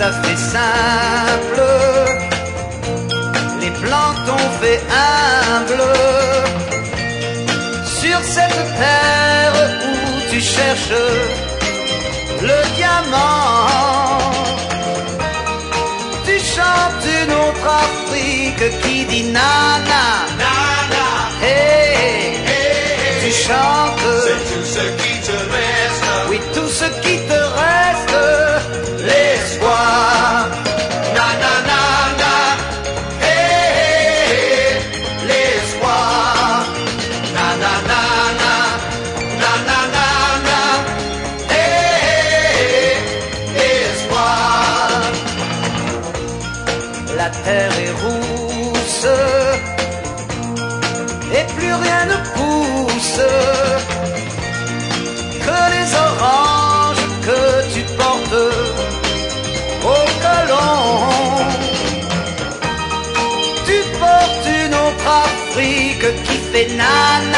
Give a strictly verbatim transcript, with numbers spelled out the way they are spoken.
à fait simple. Les plantes ont fait humble. Sur cette terre où tu cherches le diamant, tu chantes une autre Afrique qui dit nana, Nana, hey, hey, tu chantes, c'est tout ce qui te reste. oui, tout ce qui te reste, l'espoir. Na na na na, hey, hey, hey, l'espoir. Na na na na, na na na na, hey, hey, hey, l'espoir. La terre est rousse et plus rien ne pousse que les oranges que tu portes au colon. Tu portes une autre Afrique qui fait nana.